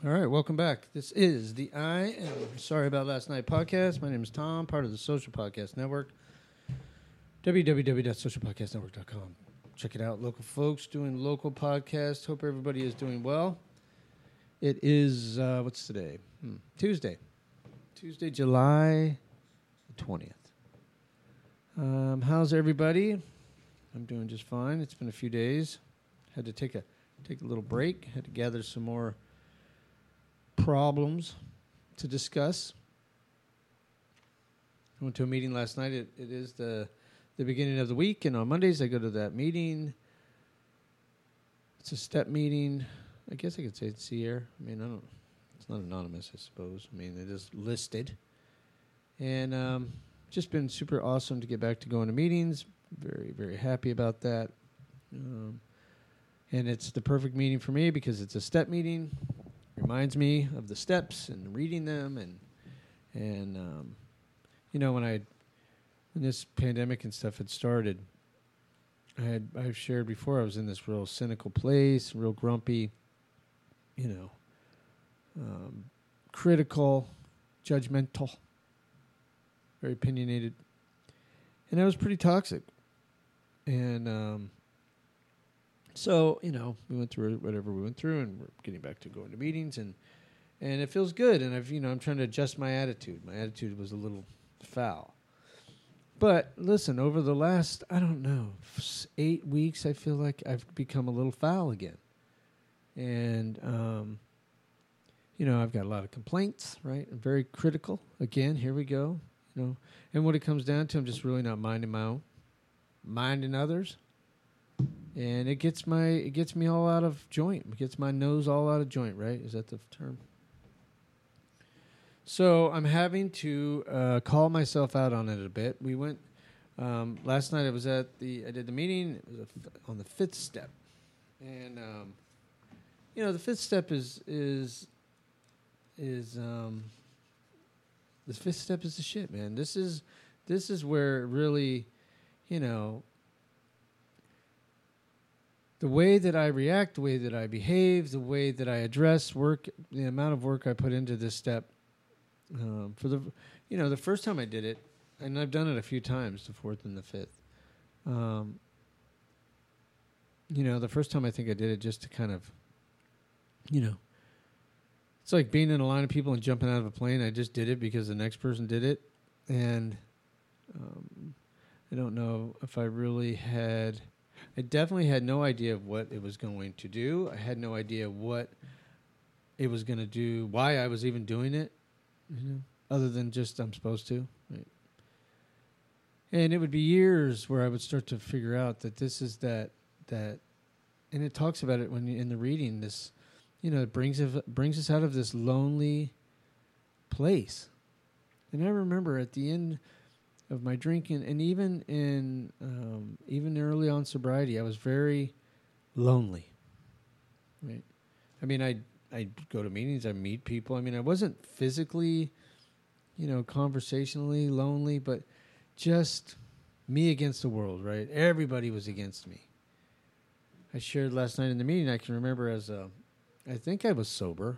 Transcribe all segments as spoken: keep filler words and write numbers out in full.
All right, welcome back. This is the I Am Sorry About Last Night podcast. My name is Tom, part of the Social Podcast Network, w w w dot social podcast network dot com. Check it out. Local folks doing local podcasts. Hope everybody is doing well. It is, uh, what's today? Hmm. Tuesday. Tuesday, July twentieth. Um, how's everybody? I'm doing just fine. It's been a few days. Had to take a take a little break. Had to gather some more problems to discuss. I went to a meeting last night. It, it is the the beginning of the week, and on Mondays I go to that meeting. It's a step meeting. I guess I could say it's here. I mean, I don't. It's not anonymous, I suppose. I mean, it is listed, and um, just been super awesome to get back to going to meetings. Very, very happy about that. Um, and it's the perfect meeting for me because it's a step meeting. Reminds me of the steps and reading them, and and um, you know when I when this pandemic and stuff had started, I had I've shared before I was in this real cynical place, real grumpy, you know, um, critical, judgmental, very opinionated, and I was pretty toxic, and um, so, you know, we went through whatever we went through, and we're getting back to going to meetings, and and it feels good. And I've, you know, I'm trying to adjust my attitude. My attitude was a little foul. But listen, over the last, I don't know, eight weeks, I feel like I've become a little foul again. And, um, you know, I've got a lot of complaints, right? I'm very critical. Again, here we go. You know, and what it comes down to, I'm just really not minding my own, minding others. And it gets my it gets me all out of joint. It gets my nose all out of joint, right? Is that the term? So I'm having to uh, call myself out on it a bit. We went um, last night. I was at the I did the meeting. It was a f- on the fifth step, and um, you know the fifth step is is is um, the fifth step is the shit, man. This is this is where really, you know. The way that I react, the way that I behave, the way that I address work, the amount of work I put into this step. Um, for the, you know, the first time I did it, and I've done it a few times, the fourth and the fifth. Um, you know, the first time I think I did it just to kind of, you know, it's like being in a line of people and jumping out of a plane. I just did it because the next person did it, and um, I don't know if I really had. I definitely had no idea of what it was going to do. I had no idea what it was going to do, why I was even doing it, you know, other than just I'm supposed to. Right? And it would be years where I would start to figure out that this is that, that, and it talks about it when you, in the reading, this, you know, it brings, it brings us out of this lonely place. And I remember at the end of my drinking, and even in um, even early on sobriety, I was very lonely. Right? I mean, I I go to meetings, I meet people. I mean, I wasn't physically, you know, conversationally lonely, but just me against the world. Right? Everybody was against me. I shared last night in the meeting. I can remember as a, I think I was sober.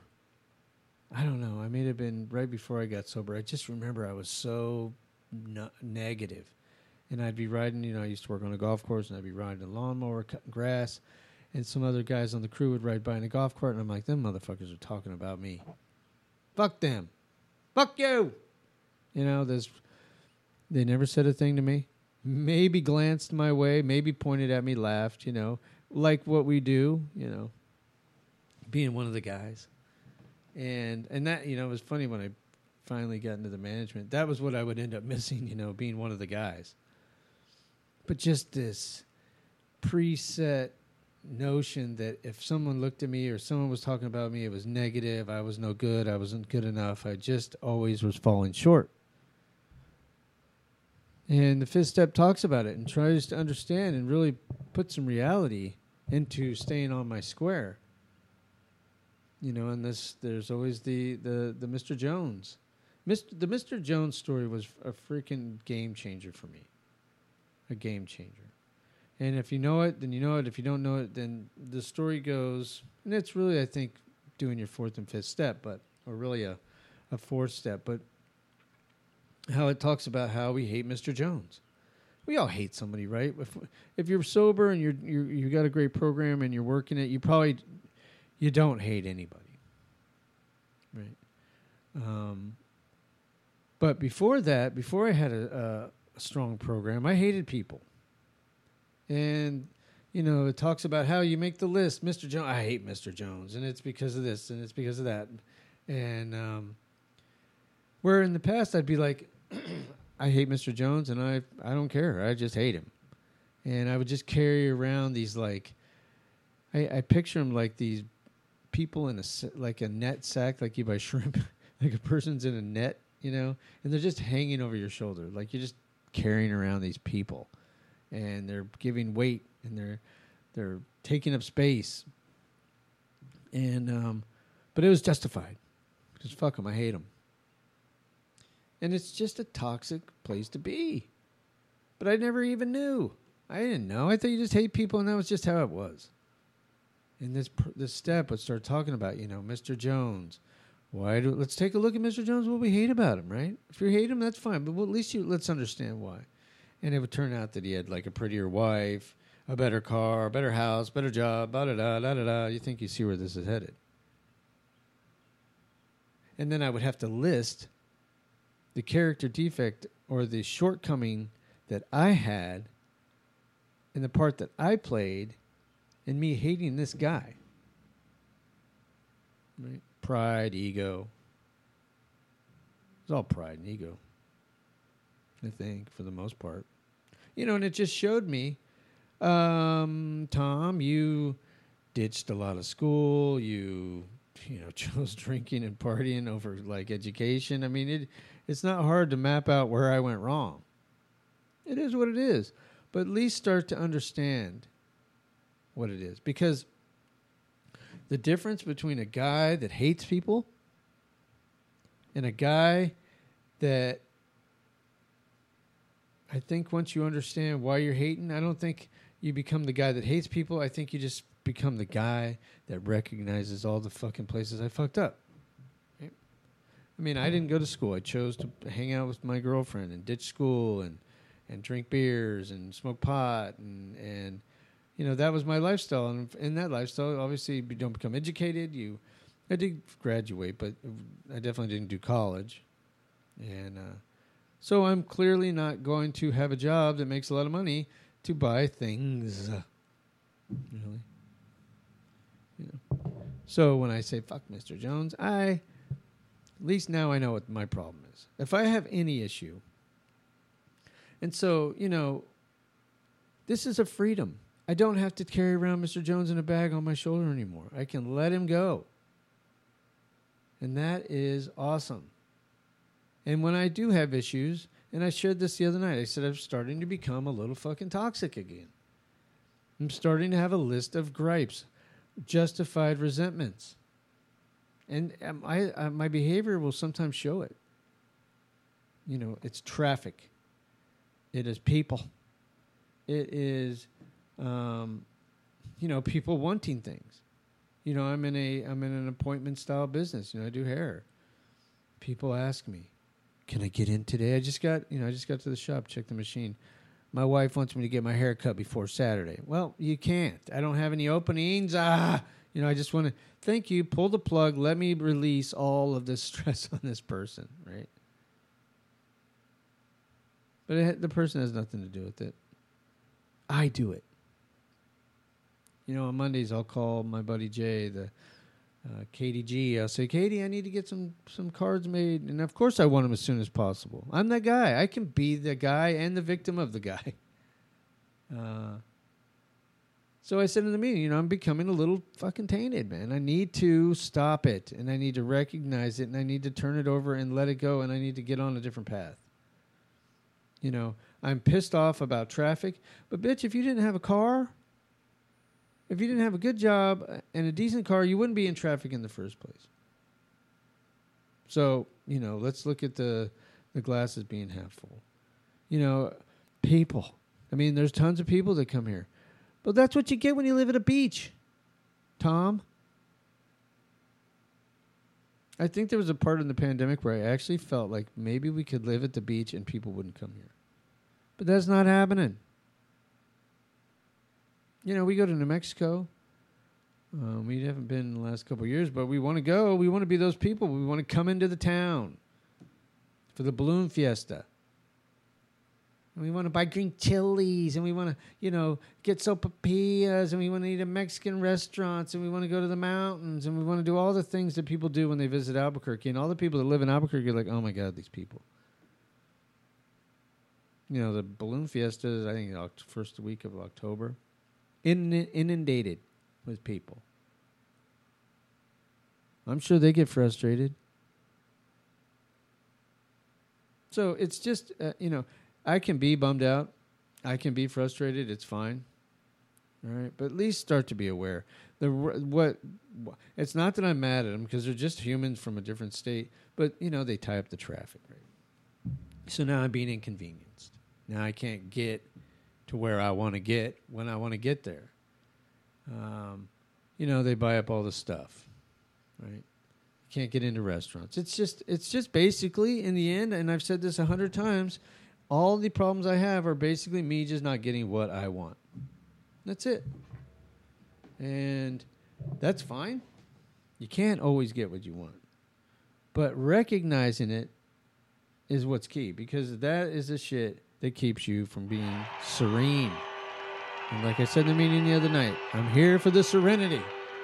I don't know. I may have been right before I got sober. I just remember I was so No, negative. And I'd be riding, you know, I used to work on a golf course, and I'd be riding a lawnmower, cutting grass, and some other guys on the crew would ride by in a golf cart, and I'm like, them motherfuckers are talking about me. Fuck them. Fuck you. You know, there's, they never said a thing to me. Maybe glanced my way, maybe pointed at me, laughed, you know, like what we do, you know, being one of the guys. And, and that, you know, it was funny when I finally got into the management. That was what I would end up missing, you know, being one of the guys. But just this preset notion that if someone looked at me or someone was talking about me, it was negative, I was no good, I wasn't good enough, I just always was falling short. And the fifth step talks about it and tries to understand and really put some reality into staying on my square. You know, and this, there's always the, the, the Mister Jones. Mister The Mister Jones story was a freaking game changer for me. A game changer. And if you know it, then you know it. If you don't know it, then the story goes, and it's really, I think, doing your fourth and fifth step, but or really a, a fourth step. But how it talks about how we hate Mister Jones. We all hate somebody, right? If if you're sober and you're you you got a great program and you're working it, you probably you don't hate anybody, right? Um, but before that, before I had a, a strong program, I hated people. And you know, it talks about how you make the list, Mister Jones. I hate Mister Jones, and it's because of this, and it's because of that, and um, where in the past I'd be like. I hate Mister Jones, and I I don't care. I just hate him. And I would just carry around these, like, I, I picture them like these people in a, like a net sack, like you buy shrimp, like a person's in a net, you know, and they're just hanging over your shoulder. Like you're just carrying around these people, and they're giving weight, and they're they're taking up space. And, um, but it was justified. Because fuck them, I hate them. And it's just a toxic place to be. But I never even knew. I didn't know. I thought you just hate people, and that was just how it was. And this this step would start talking about, you know, Mister Jones. Why do let's take a look at Mister Jones, what we hate about him, right? If you hate him, that's fine. But well, at least you let's understand why. And it would turn out that he had like a prettier wife, a better car, a better house, better job, da da da da da da. You think you see where this is headed. And then I would have to list the character defect or the shortcoming that I had in the part that I played in me hating this guy. Right? Pride, ego. It's all pride and ego, I think, for the most part. You know, and it just showed me, um, Tom, you ditched a lot of school. You, you know, chose drinking and partying over, like, education. I mean, it... It's not hard to map out where I went wrong. It is what it is. But at least start to understand what it is. Because the difference between a guy that hates people and a guy that I think once you understand why you're hating, I don't think you become the guy that hates people. I think you just become the guy that recognizes all the fucking places I fucked up. I mean, I didn't go to school. I chose to hang out with my girlfriend and ditch school and, and drink beers and smoke pot. And, and, you know, that was my lifestyle. And in that lifestyle, obviously, you don't become educated. You, I did graduate, but I definitely didn't do college. And uh, so I'm clearly not going to have a job that makes a lot of money to buy things. Really? You know. So when I say, fuck Mister Jones, I... At least now I know what my problem is. If I have any issue, and so, you know, this is a freedom. I don't have to carry around Mister Jones in a bag on my shoulder anymore. I can let him go. And that is awesome. And when I do have issues, and I shared this the other night, I said I'm starting to become a little fucking toxic again. I'm starting to have a list of gripes, justified resentments. And um, I, uh, my behavior will sometimes show it. You know, it's traffic. It is people. It is, um, you know, people wanting things. You know, I'm in a I'm in an appointment style business. You know, I do hair. People ask me, "Can I get in today?" I just got, you know, I just got to the shop, checked the machine. My wife wants me to get my hair cut before Saturday. Well, you can't. I don't have any openings. Ah. You know, I just want to, thank you, pull the plug, let me release all of this stress on this person, right? But it, the person has nothing to do with it. I do it. You know, on Mondays, I'll call my buddy Jay, the uh, K D G. I'll say, Katie, I need to get some, some cards made. And, of course, I want them as soon as possible. I'm that guy. I can be the guy and the victim of the guy. Uh So I said in the meeting, you know, I'm becoming a little fucking tainted, man. I need to stop it, and I need to recognize it, and I need to turn it over and let it go, and I need to get on a different path. You know, I'm pissed off about traffic, but bitch, if you didn't have a car, if you didn't have a good job and a decent car, you wouldn't be in traffic in the first place. So, you know, let's look at the the glass as being half full. You know, people. I mean, there's tons of people that come here. But that's what you get when you live at a beach, Tom. I think there was a part in the pandemic where I actually felt like maybe we could live at the beach and people wouldn't come here. But that's not happening. You know, we go to New Mexico. Um, we haven't been in the last couple of years, but we want to go. We want to be those people. We want to come into the town for the balloon fiesta. And we want to buy green chilies, and we want to, you know, get sopapillas, and we want to eat at Mexican restaurants, and we want to go to the mountains, and we want to do all the things that people do when they visit Albuquerque. And all the people that live in Albuquerque are like, oh, my God, these people. You know, the balloon fiesta is, I think, the first week of October. In, inundated with people. I'm sure they get frustrated. So it's just, uh, you know, I can be bummed out. I can be frustrated. It's fine. All right. But at least start to be aware. The what? It's not that I'm mad at them because they're just humans from a different state. But, you know, they tie up the traffic, right? So now I'm being inconvenienced. Now I can't get to where I want to get when I want to get there. Um, you know, they buy up all the stuff, right? Can't get into restaurants. It's just, it's just basically in the end, and I've said this a hundred times, all the problems I have are basically me just not getting what I want. That's it. And that's fine. You can't always get what you want. But recognizing it is what's key, because that is the shit that keeps you from being serene. And like I said in the meeting the other night, I'm here for the serenity.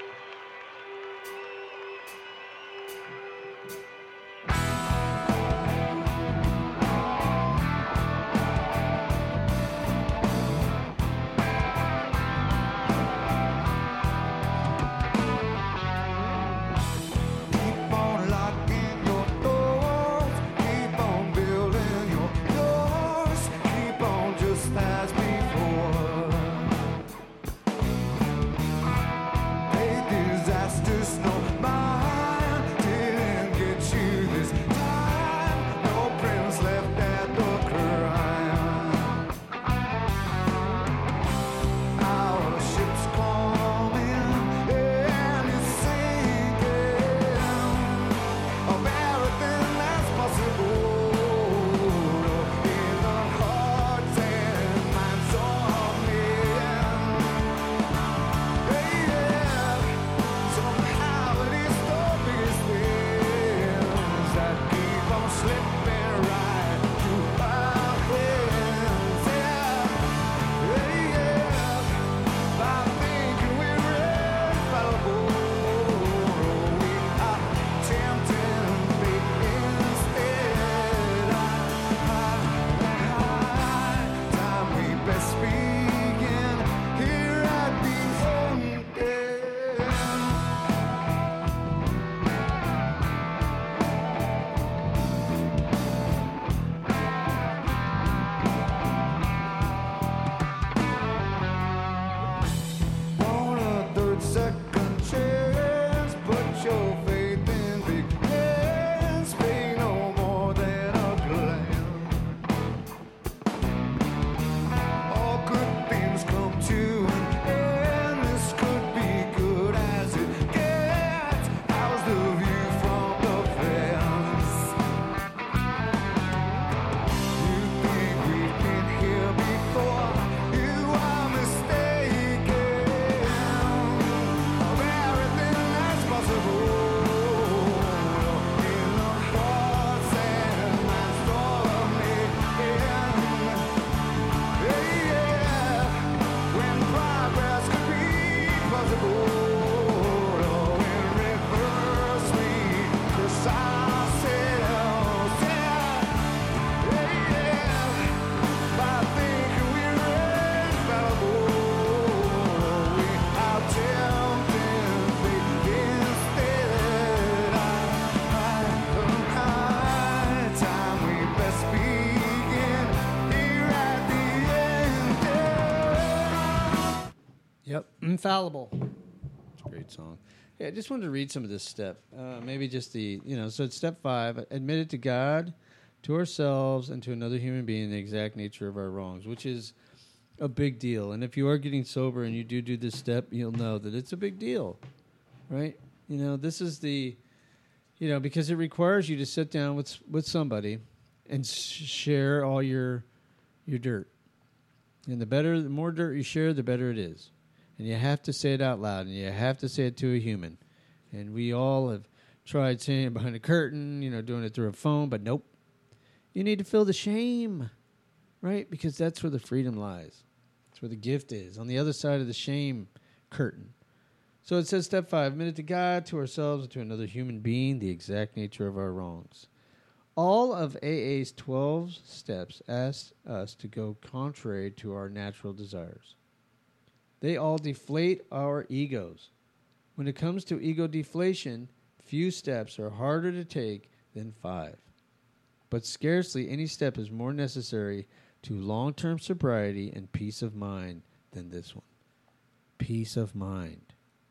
Yep, Infallible. It's a great song. Hey, I just wanted to read some of this step. Uh, maybe just the, you know, so it's step five. Admit it to God, to ourselves, and to another human being the exact nature of our wrongs, which is a big deal. And if you are getting sober and you do do this step, you'll know that it's a big deal, right? You know, this is the, you know, because it requires you to sit down with with somebody and sh- share all your your dirt. And the better, the more dirt you share, the better it is. And you have to say it out loud, and you have to say it to a human. And we all have tried saying it behind a curtain, you know, doing it through a phone, but nope. You need to feel the shame, right? Because that's where the freedom lies. That's where the gift is, on the other side of the shame curtain. So it says, step five, admit it to God, to ourselves, and to another human being, the exact nature of our wrongs. All of A A's twelve steps ask us to go contrary to our natural desires. They all deflate our egos. When it comes to ego deflation, few steps are harder to take than five. But scarcely any step is more necessary to long-term sobriety and peace of mind than this one. Peace of mind.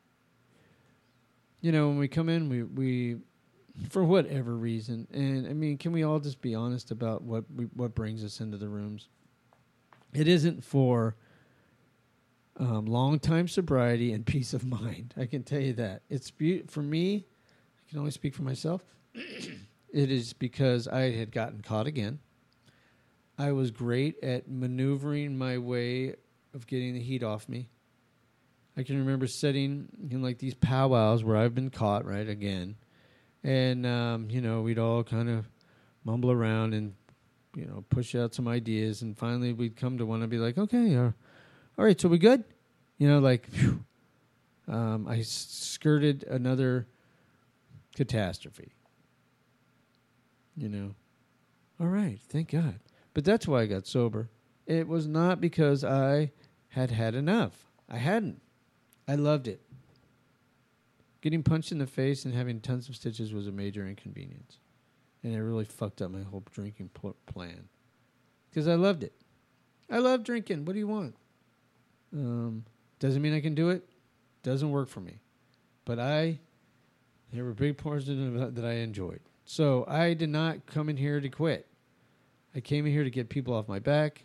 You know, when we come in, we, we for whatever reason, and I mean, can we all just be honest about what we, what brings us into the rooms? It isn't for um, long-time sobriety and peace of mind. I can tell you that. It's be- for me, I can only speak for myself. It is because I had gotten caught again. I was great at maneuvering my way of getting the heat off me. I can remember sitting in like these powwows where I've been caught, right, again. And, um, you know, we'd all kind of mumble around and, you know, push out some ideas. And finally we'd come to one and be like, okay, uh, all right, so we good? You know, like, phew. Um, I s- skirted another catastrophe. You know, all right, thank God. But that's why I got sober. It was not because I had had enough. I hadn't. I loved it. Getting punched in the face and having tons of stitches was a major inconvenience. And it really fucked up my whole drinking pl- plan. Because I loved it. I love drinking. What do you want? Um, doesn't mean I can do it. Doesn't work for me. But I, there were big portions of it that I enjoyed. So I did not come in here to quit. I came in here to get people off my back,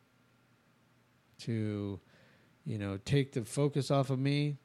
to, you know, take the focus off of me.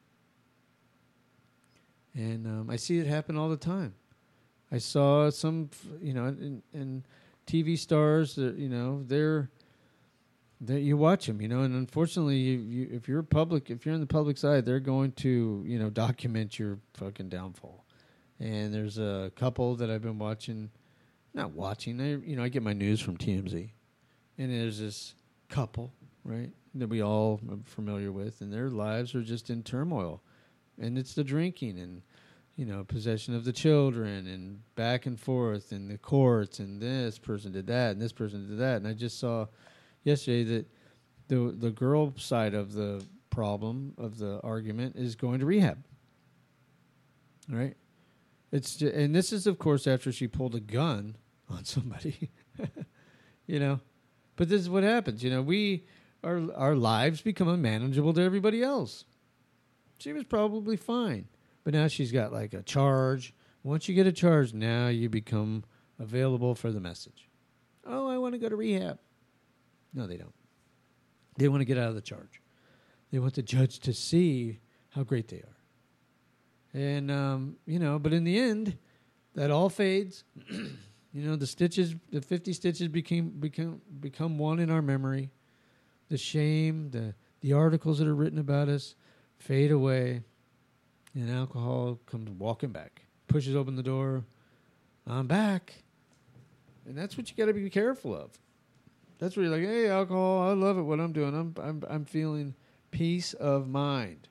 And um, I see it happen all the time. I saw some, you know, in, in T V stars that, you know, they're, they you watch them, you know, and unfortunately, you, you, if you're public, if you're in the public side, they're going to, you know, document your fucking downfall. And there's a couple that I've been watching, not watching, I, you know, I get my news from T M Z. And there's this couple, right, that we all are familiar with, and their lives are just in turmoil. And it's the drinking and, you know, possession of the children and back and forth and the courts and this person did that and this person did that. And I just saw yesterday that the the girl side of the problem, of the argument, is going to rehab. Right? It's just, and this is, of course, after she pulled a gun on somebody. You know? But this is what happens. You know, we our our lives become unmanageable to everybody else. She was probably fine. But now she's got like a charge. Once you get a charge, now you become available for the message. Oh, I want to go to rehab. No, they don't. They want to get out of the charge. They want the judge to see how great they are. And, um, you know, but in the end, that all fades. You know, the stitches, the fifty stitches became become become one in our memory. The shame, the the articles that are written about us fade away, and alcohol comes walking back, pushes open the door. I'm back, and that's what you got to be careful of. That's where you're like, hey, alcohol, I love it. What I'm doing, I'm I'm I'm feeling peace of mind.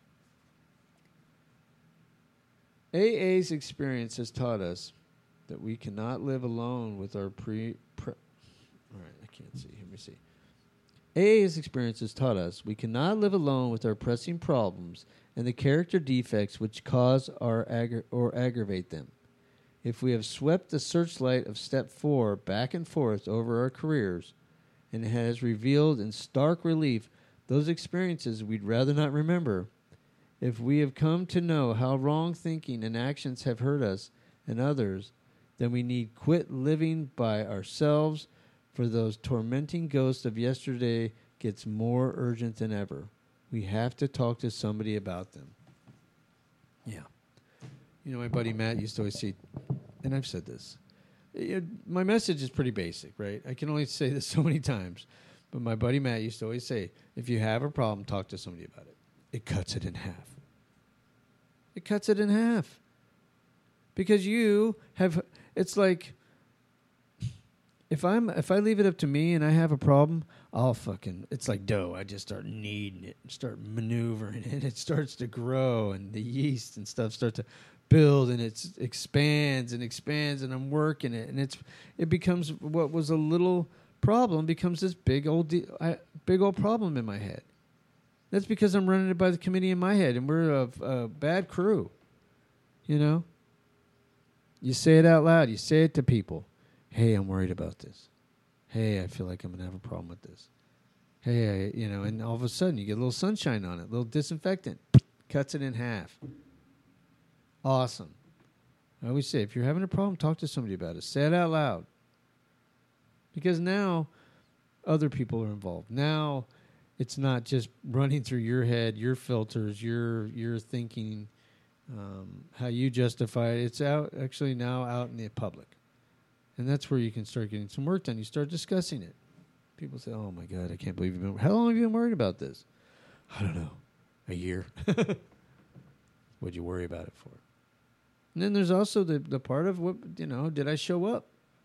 A A's experience has taught us that we cannot live alone with our pre... pre all right, I can't see. Let me see. A A's experience has taught us we cannot live alone with our pressing problems and the character defects which cause our aggra- or aggravate them. If we have swept the searchlight of step four back and forth over our careers and it has revealed in stark relief those experiences we'd rather not remember, if we have come to know how wrong thinking and actions have hurt us and others, then we need quit living by ourselves, for those tormenting ghosts of yesterday gets more urgent than ever. We have to talk to somebody about them. Yeah. You know, my buddy Matt used to always say, and I've said this, it, my message is pretty basic, right? I can only say this so many times, but my buddy Matt used to always say, if you have a problem, talk to somebody about it. It cuts it in half. It cuts it in half. Because you have, it's like, if I'm if I leave it up to me and I have a problem, I'll fucking, it's like dough. I just start kneading it, start maneuvering it. It starts to grow, and the yeast and stuff start to build, and it expands and expands, and I'm working it, and it's it becomes what was a little problem becomes this big old de- I, big old problem in my head. That's because I'm running it by the committee in my head, and we're a, a bad crew. You know, you say it out loud. You say it to people. Hey, I'm worried about this. Hey, I feel like I'm going to have a problem with this. Hey, I, you know, and all of a sudden you get a little sunshine on it, a little disinfectant, cuts it in half. Awesome. I always say, if you're having a problem, talk to somebody about it. Say it out loud. Because now other people are involved. Now it's not just running through your head, your filters, your your thinking, um, how you justify it. It's out actually now out in the public. And that's where you can start getting some work done. You start discussing it. People say, oh, my God, I can't believe you've been... How long have you been worried about this? I don't know. A year. What'd you worry about it for? And then there's also the, the part of, what you know, did I show up?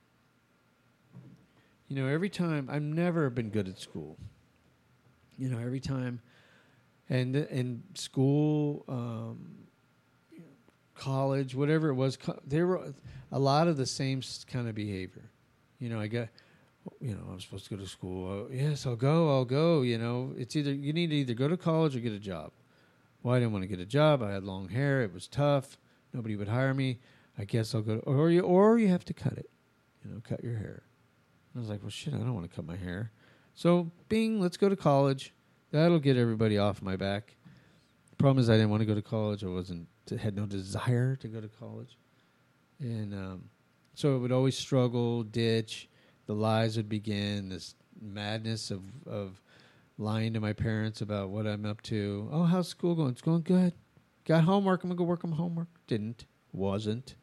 You know, every time... I've never been good at school. You know, every time... And in school... Um, college, whatever it was, co- there were a lot of the same kind of behavior. You know, I got, you know, I'm supposed to go to school. Oh, yes, I'll go, I'll go. You know, it's either, you need to either go to college or get a job. Well, I didn't want to get a job. I had long hair. It was tough. Nobody would hire me. I guess I'll go, to, or you, or you have to cut it. You know, cut your hair. I was like, well, shit, I don't want to cut my hair. So, bing, let's go to college. That'll get everybody off my back. The problem is I didn't want to go to college. I wasn't, had no desire to go to college. And um, so it would always struggle, ditch. The lies would begin, this madness of, of lying to my parents about what I'm up to. Oh, how's school going? It's going good. Got homework. I'm going to go work on my homework. Didn't. Wasn't.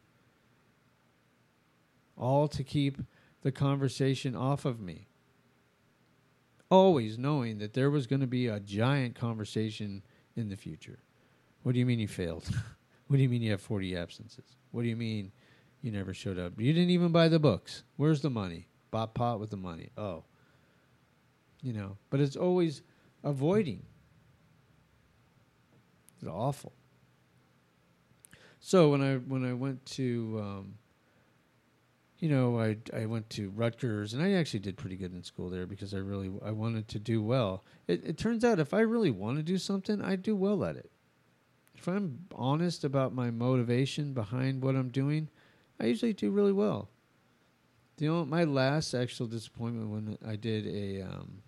All to keep the conversation off of me. Always knowing that there was going to be a giant conversation in the future. What do you mean you failed? What do you mean you have forty absences? What do you mean you never showed up? You didn't even buy the books. Where's the money? Bop pot with the money. Oh. You know, but it's always avoiding. It's awful. So when I when I went to, um, you know, I I went to Rutgers, and I actually did pretty good in school there because I really I wanted to do well. It, it turns out if I really want to do something, I do well at it. If I'm honest about my motivation behind what I'm doing, I usually do really well. You know, my last actual disappointment when I did a, um,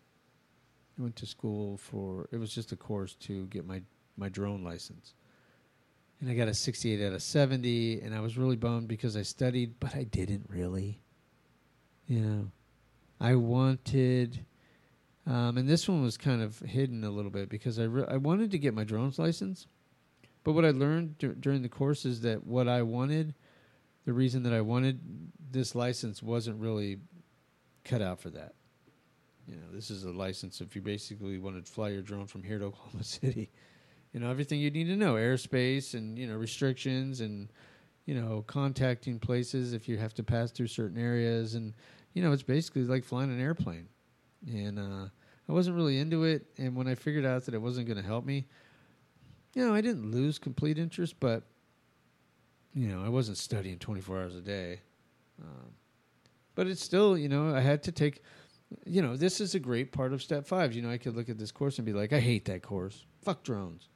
I went to school for, it was just a course to get my, my drone license. And I got a sixty-eight out of seventy, and I was really bummed because I studied, but I didn't really. You know, I wanted, um, and this one was kind of hidden a little bit because I, re- I wanted to get my drone's license. But what I learned dur- during the course is that what I wanted, the reason that I wanted this license wasn't really cut out for that. You know, this is a license if you basically wanted to fly your drone from here to Oklahoma City. You know, everything you need to know, airspace and, you know, restrictions and, you know, contacting places if you have to pass through certain areas. And, you know, it's basically like flying an airplane. And uh, I wasn't really into it. And when I figured out that it wasn't going to help me, you know, I didn't lose complete interest, but, you know, I wasn't studying twenty-four hours a day. Um, but it's still, you know, I had to take, you know, this is a great part of step five. You know, I could look at this course and be like, I hate that course. Fuck drones.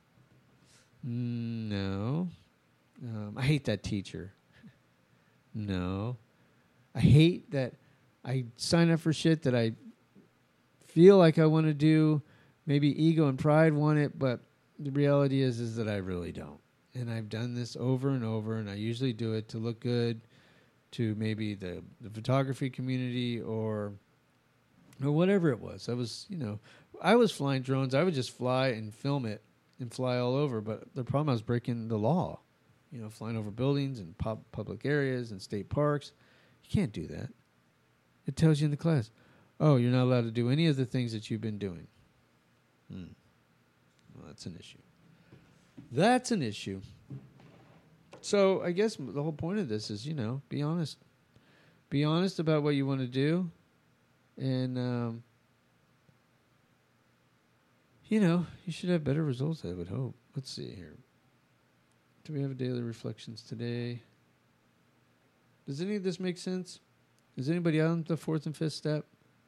Mm, no. Um, I hate that teacher. No. I hate that I sign up for shit that I feel like I want to do. Maybe ego and pride want it, but the reality is is that I really don't. And I've done this over and over, and I usually do it to look good to maybe the, the photography community or or whatever it was. I was, you know, I was flying drones. I would just fly and film it and fly all over, but the problem I was breaking the law. you know, flying over buildings and pub- public areas and state parks. You can't do that. It tells you in the class, oh, you're not allowed to do any of the things that you've been doing. Hmm. Well, that's an issue. That's an issue. So I guess the whole point of this is, you know, be honest. Be honest about what you want to do. And, um, you know, you should have better results, I would hope. Let's see here. Do we have daily reflections today? Does any of this make sense? Is anybody on the fourth and fifth step?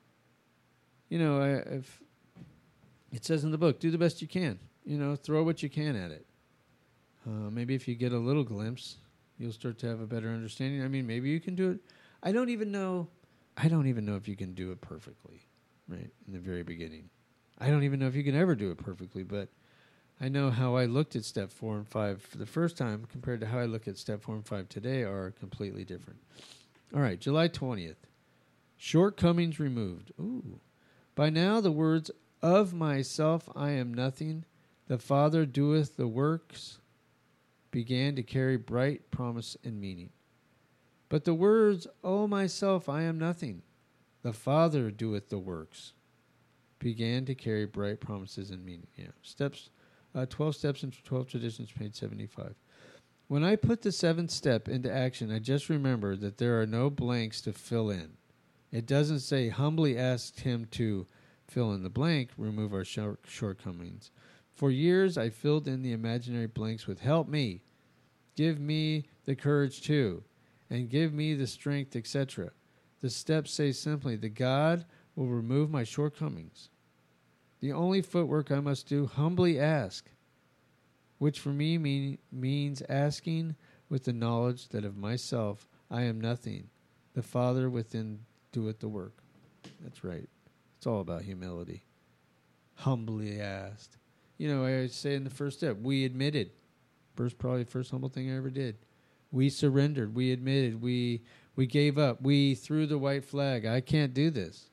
You know, I, if it says in the book, do the best you can. You know, throw what you can at it. Uh, maybe if you get a little glimpse, you'll start to have a better understanding. I mean, maybe you can do it. I don't even know. I don't even know if you can do it perfectly, right, in the very beginning. I don't even know if you can ever do it perfectly, but I know how I looked at step four and five for the first time compared to how I look at step four and five today are completely different. All right, July twentieth. Shortcomings removed. Ooh. By now the words, of myself I am nothing, the Father doeth the works, began to carry bright promise and meaning. But the words, O myself I am nothing, the Father doeth the works, began to carry bright promises and meaning. Yeah. Steps, uh, twelve Steps and twelve Traditions, page seventy-five. When I put the seventh step into action, I just remembered that there are no blanks to fill in. It doesn't say, humbly asked him to fill in the blank, remove our short shortcomings. For years, I filled in the imaginary blanks with help me, give me the courage to, and give me the strength, et cetera. The steps say simply, the God will remove my shortcomings. The only footwork I must do, humbly ask, which for me mean, means asking with the knowledge that of myself I am nothing. The Father within doeth the work. That's right. It's all about humility. Humbly asked. You know, I say in the first step, we admitted. First, probably the first humble thing I ever did. We surrendered. We admitted. We we gave up. We threw the white flag. I can't do this.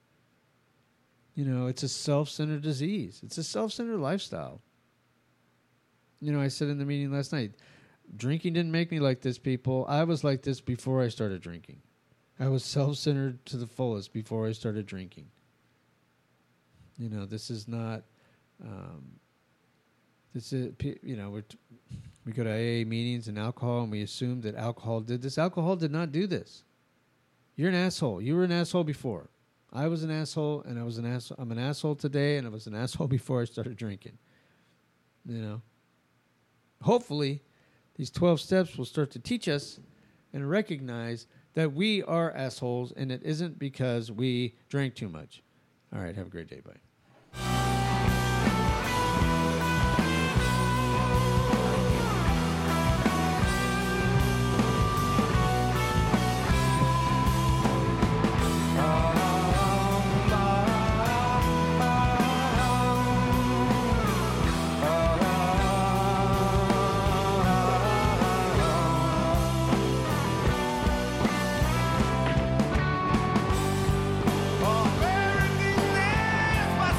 You know, it's a self-centered disease. It's a self-centered lifestyle. You know, I said in the meeting last night, drinking didn't make me like this, people. I was like this before I started drinking. I was self-centered to the fullest before I started drinking. You know, this is not, um, this is, you know, we're t- we go to A A meetings and alcohol, and we assume that alcohol did this. Alcohol did not do this. You're an asshole. You were an asshole before. I was an asshole, and I was an asshole. I'm an asshole today, and I was an asshole before I started drinking. You know, hopefully, these twelve steps will start to teach us and recognize that we are assholes, and it isn't because we drank too much. All right, have a great day. Bye. American